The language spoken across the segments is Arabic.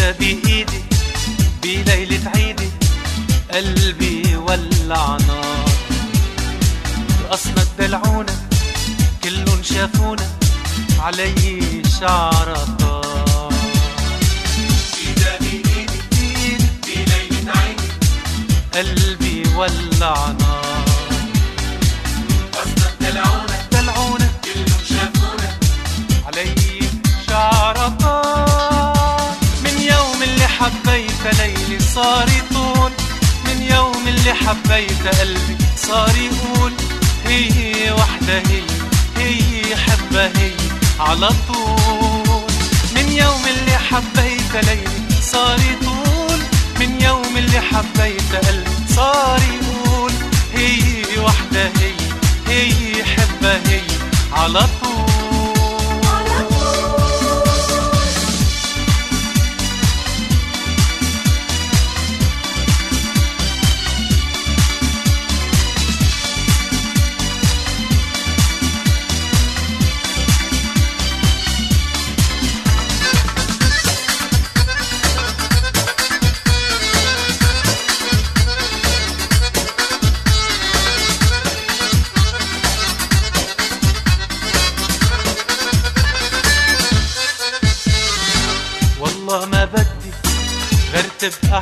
ايدها بايدي بليلة عيدي قلبي ولع نار. رقصنا الدلعونة كلن شافونا علي شعر طار. ايدها بايدي بليلة عيدي قلبي ولع نار. رقصنا الدلعونة كلن شافونا علي شعر طار. من يوم اللي حبيت ليلي صار يطول، من يوم اللي حبيت قلبي صار يقول هي وحدة هي حبة هي على طول. من يوم اللي حبيت ليلي صار يطول، من يوم اللي حبيت قلبي صار يقول هي وحدة هي حبة هي على طول. والله ما بدي غير تبقى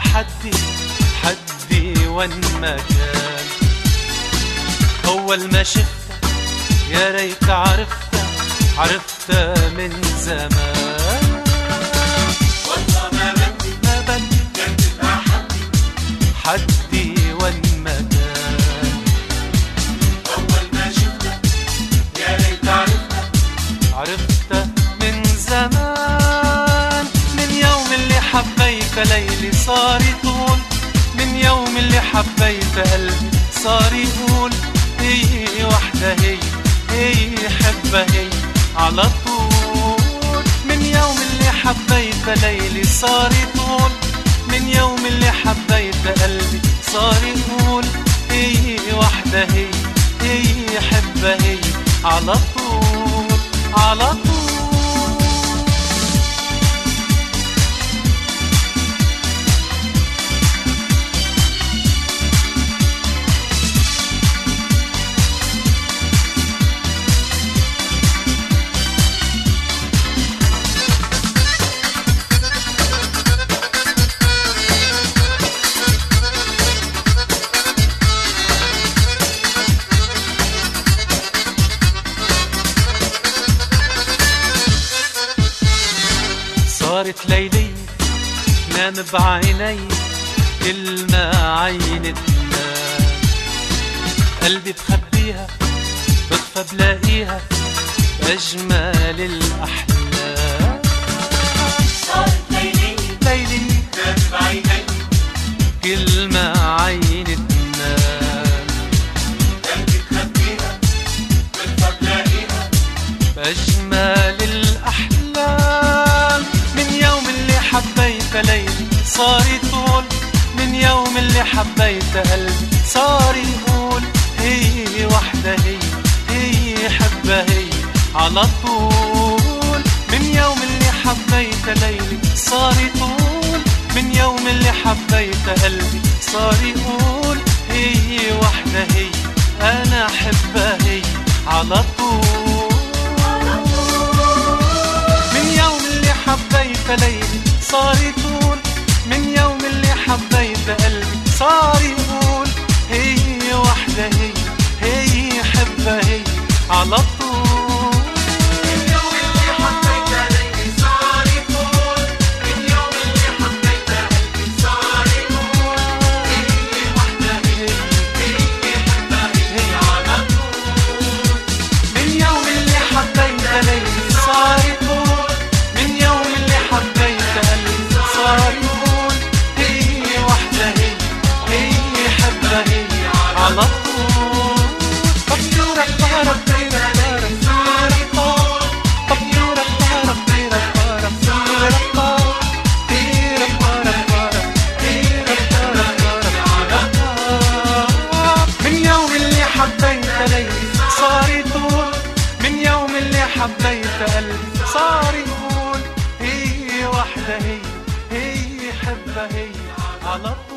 حدي وين ما كان. أول ما شفتها يا ريت عرفتها من زمان. والله ما بدي غير تبقى حدي وين ما كان. أول ما شفتها يا ريت عرفتها من زمان. من يوم اللي حبيت ليلي صار يطول، من يوم اللي حبيت قلبي صار يقول هي وحدة هي حبة هي على طول. من يوم اللي حبيت ليلي صار يطول، من يوم اللي حبيت قلبي صار يقول هي وحدة هي حبة هي على طول على طول. صارت ليلي نام بعيني كل ما عيني تنام. قلبي بخبيها بخفى بلاقيها بأجمل الأحلام. صارت ليلي نام بعيني كل ما عيني تنام. قلبي بخبيها بخفى بلاقيها بأجمل الأحلام. من يوم اللي حبيت ليلي صار يطول، من يوم اللي حبيت قلبي صار يقول هي وحدة هي حبة هي على طول. من يوم اللي حبيت ليلي صار يطول، من يوم اللي حبيت قلبي صار يقول هي وحدة هي أنا حبة هي على طول. حبيت ليلي صار يطول، من يوم اللي حبيت قلبي صار يقول هي وحدة هي حبة هي على طول. من يوم اللي حبيت ليلي صار يطول، من يوم اللي حبيت قلبي صار يقول هي وحدة هي حبة هي على طول. من يوم اللي حبيت ليلي صار يطول، من يوم اللي حبيت قلبي صار يقول هي وحدة هي حبة هي على طول. طبيرة طارة طيرة طارة طيرة طارة طبيرة طارة طيرة طارة طيرة طارة طيرة طارة طارة طيرة طارة طارة طارة. من يوم اللي حبيت ليلي صار يطول، من يوم اللي حبيت قلبي صار يقول هي وحدة هي المحبة هي على طول.